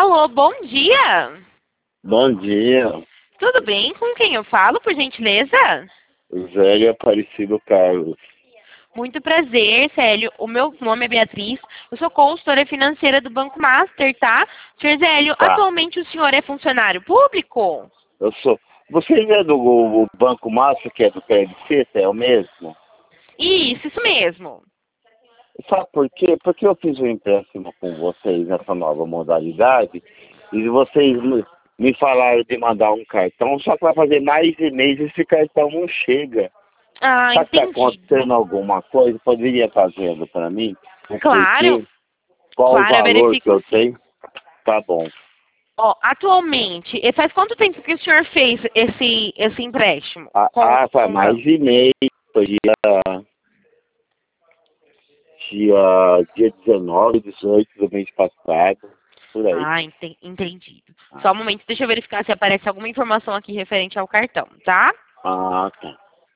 Alô, bom dia. Bom dia, Tudo bem? Com quem eu falo, por gentileza? Zélio Aparecido Carlos. Muito prazer, Célio. O meu nome é Beatriz. Eu sou consultora financeira do Banco Master, tá? Senhor Zélio, Tá, atualmente o senhor é funcionário público? eu sou. Você é do Banco Massa, que é do PLC, é o mesmo? Isso mesmo. Sabe por quê? Porque eu fiz um empréstimo com vocês nessa nova modalidade e vocês me falaram de mandar um cartão, só que vai fazer mais de mês e esse cartão não chega. Ah, Será que está entendido. acontecendo alguma coisa? Poderia estar vendo para mim? O Claro, porquê? Qual o claro, eu valor que verifico eu sim. tenho? Tá bom. Ó, atualmente, faz quanto tempo que o senhor fez esse empréstimo Faz com o mais banco? de mês, foi dia 19, 18 do mês passado, por aí. Ah, entendido. Só Ah, um momento, deixa eu verificar se aparece alguma informação aqui referente ao cartão, tá? tá.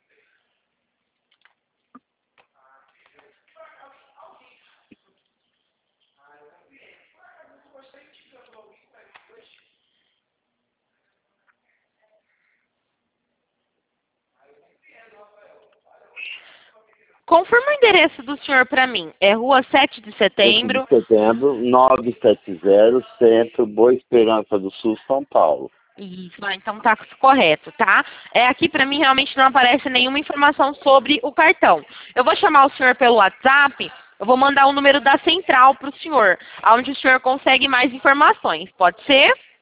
Confirma o endereço do senhor para mim. É Rua 7 de 7 de Setembro. setembro, 970, Centro, Boa Esperança do Sul, São Paulo. Isso, então tá correto, tá? Aqui para mim realmente não aparece nenhuma informação sobre o cartão. Eu vou chamar o senhor pelo WhatsApp, eu vou mandar o número da central para o senhor, onde o senhor consegue mais informações. Pode ser?